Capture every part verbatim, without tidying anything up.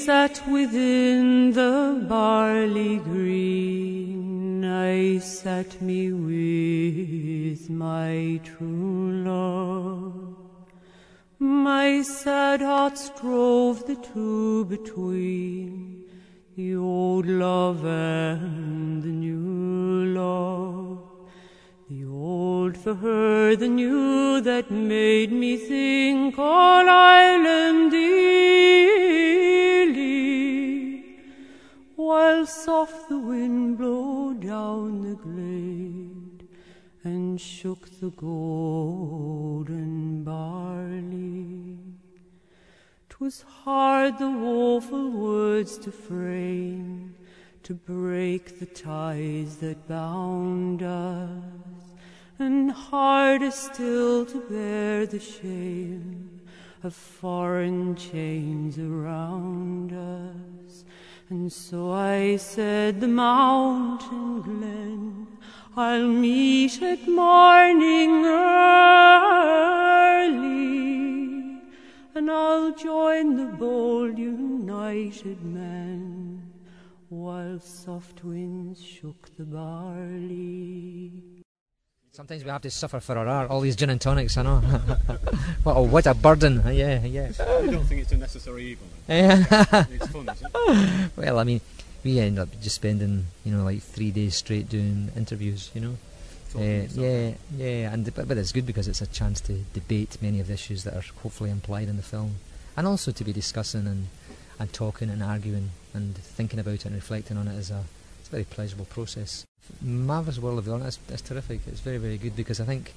sat within the barley green, I sat me with my true love. My sad heart strove the two between, the old love and the new love. The old for her, the new that made me think all Ireland dearly, while soft the wind blew down the glade and shook the golden barley. 'Twas hard the woeful words to frame, to break the ties that bound us, and harder still to bear the shame of foreign chains around us. And so I said, the mountain glen I'll meet at morning early, and I'll join the bold united men while soft winds shook the barley. Sometimes we have to suffer for our art. All these gin and tonics, I know. what, a, what a burden. Yeah, yeah. You don't think it's a necessary evil? Yeah. It's fun, is it? Well, I mean, we end up just spending, you know, like three days straight doing interviews, you know. Uh, yeah, yeah, and but, but it's good because it's a chance to debate many of the issues that are hopefully implied in the film, and also to be discussing and, and talking and arguing and thinking about it and reflecting on it is a it's a very pleasurable process. Marvellous World of the Ordinary, it's, it's terrific. It's very, very good because I think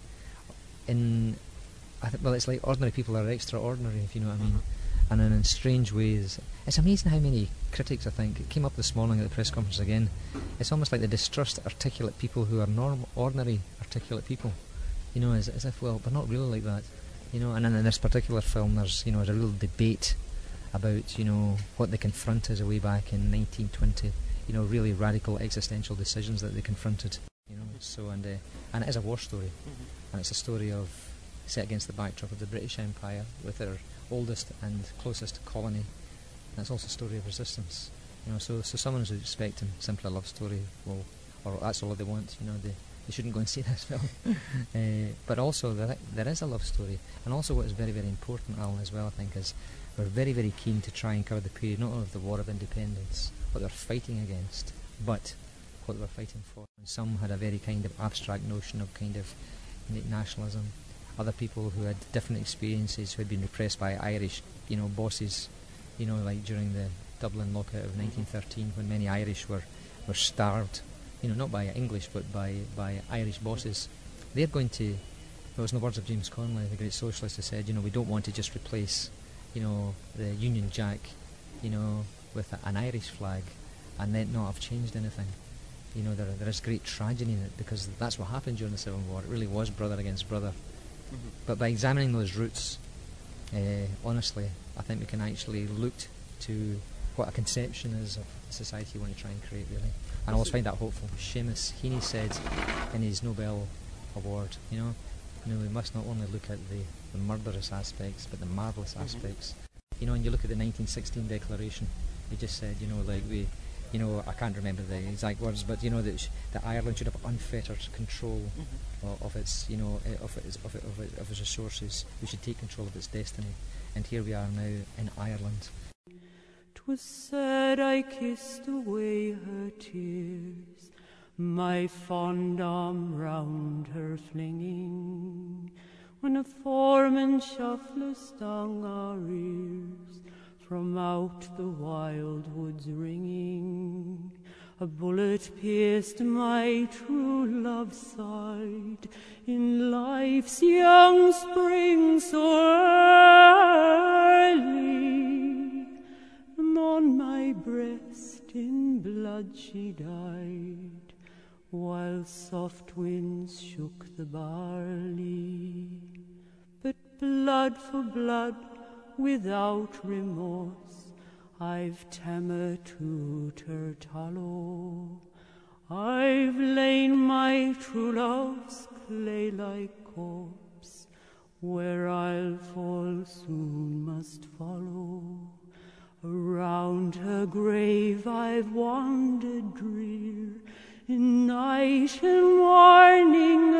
in I th well, it's like ordinary people are extraordinary, if you know what I mean. And in, in strange ways, it's amazing how many critics, I think, it came up this morning at the press conference again, it's almost like they distrust articulate people who are normal, ordinary articulate people, you know, as, as if, well, they're not really like that, you know. And then in this particular film there's, you know, there's a real debate about, you know, what they confronted way back in nineteen twenty, you know, really radical existential decisions that they confronted, you know. So, and, uh, and it is a war story, and it's a story of, set against the backdrop of the British Empire with their oldest and closest colony. And it's also a story of resistance, you know. So, so someone who's expecting simply a love story, well, or that's all they want, you know, they, they shouldn't go and see this film. uh, but also there, there is a love story, and also what is very, very important, Alan, as well, I think, is we're very, very keen to try and cover the period not only of the War of Independence, what they're fighting against, but what they were fighting for. And some had a very kind of abstract notion of kind of nationalism. Other people who had different experiences, who had been repressed by Irish, you know, bosses, you know, like during the Dublin lockout of nineteen thirteen, when many Irish were, were starved, you know, not by English but by, by Irish bosses. They're going to, it was in the words of James Connolly, the great socialist, who said, you know, we don't want to just replace, you know, the Union Jack, you know, with a, an Irish flag and then not have changed anything. You know, there, there is great tragedy in it because that's what happened during the Civil War. It really was brother against brother. Mm-hmm. But by examining those roots, uh, honestly, I think we can actually look to what a conception is of the society you want to try and create, really. And I always find that hopeful. Seamus Heaney said in his Nobel Award, you know, you know, we must not only look at the, the murderous aspects, but the marvellous mm-hmm. aspects. You know, and you look at the nineteen sixteen Declaration, he just said, you know, like we, you know, I can't remember the exact words, but you know that, sh that Ireland should have unfettered control mm-hmm. of, of its, you know, uh, of its of, it, of, it, of its resources. We should take control of its destiny, and here we are now in Ireland. 'Twas said I kissed away her tears, my fond arm round her flinging, when a foreman shuffler stung our ears, from out the wild woods ringing. A bullet pierced my true love's side in life's young spring so early, and on my breast in blood she died, while soft winds shook the barley. But blood for blood, without remorse, I've tamer to her tallow. I've lain my true love's clay-like corpse, where I'll fall soon must follow. Around Round her grave I've wandered drear, in night and morning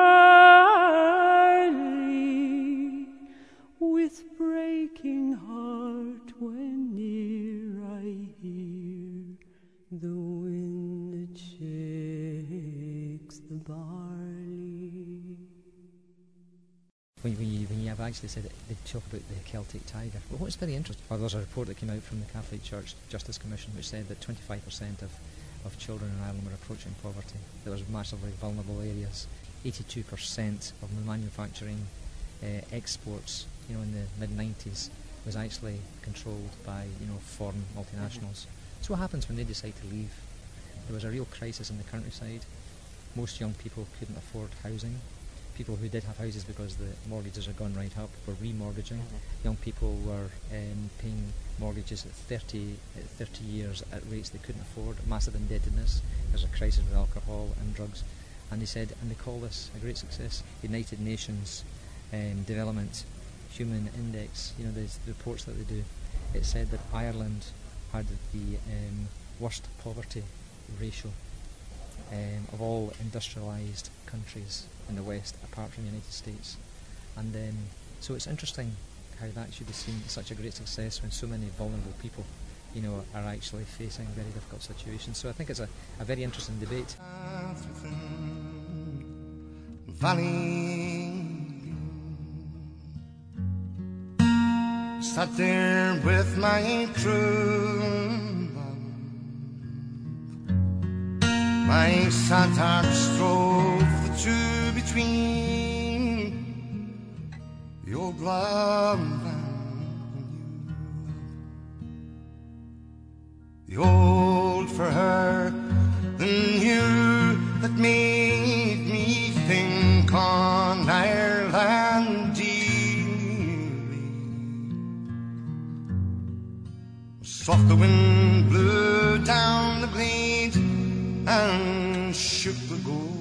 early, with breaking heart when near I hear the wind that shakes the barley. When, when, you, when you have actually said it, they talk about the Celtic tiger. But what's very interesting, well, there's a report that came out from the Catholic Church Justice Commission which said that twenty-five percent of, of children in Ireland were approaching poverty. There was massively vulnerable areas. eighty-two percent of the manufacturing uh, exports, you know, in the mid nineties was actually controlled by, you know, foreign multinationals. Mm-hmm. So what happens when they decide to leave? There was a real crisis in the countryside. Most young people couldn't afford housing. People who did have houses because the mortgages had gone right up were remortgaging. Mm-hmm. Young people were um, paying mortgages at thirty, at thirty years at rates they couldn't afford. Massive indebtedness. There's a crisis with alcohol and drugs. And they said, and they call this a great success, United Nations um, Development Human Index, you know, the reports that they do. It said that Ireland had the um, worst poverty ratio um, of all industrialised countries in the West, apart from the United States. And um, so it's interesting how that should be seen as such a great success when so many vulnerable people, you know, are actually facing very difficult situations. So I think it's a, a very interesting debate. Valley, sat there with my true love. My sad heart strove the two between the old love and you, the old for her, the new that made me think on Ireland dearly. Soft the wind blew down the glade and shook the gold